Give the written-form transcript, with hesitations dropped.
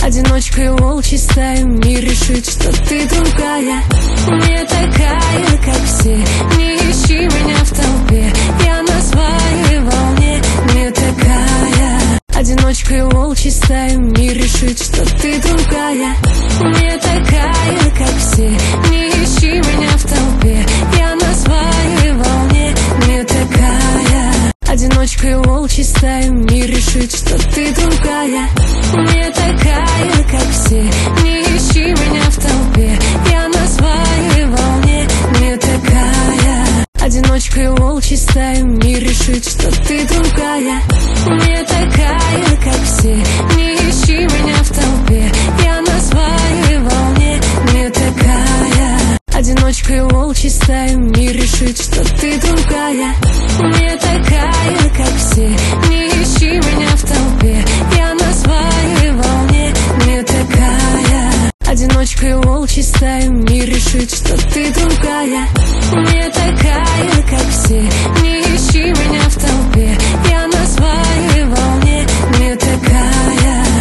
одиночкой волчьей стаей мир решит, что ты другая. Не такая, как все, не ищи меня в толпе, я на своей волне. Не такая, одиночкой волчьей стаей мир решит, что ты другая. Не такая, как все, не ищи меня в толпе, я на своей волне. Не такая, одиночкой волчьей стаей мир решит, что ты другая. Не такая, как все, не ищи меня в толпе, я на своей волне. Не такая, одиночкой волчьей стаей мир решит, что ты другая. Не такая, как все, не ищи меня в толпе, я на своей волне. Не такая, одиночкой волчьей стаей мир решит, что ты другая. Не такая, как все, не ищи меня в толпе, я на своей волне. Не такая, одиночкой волчьей стаей мир решит, что ты другая. Не такая.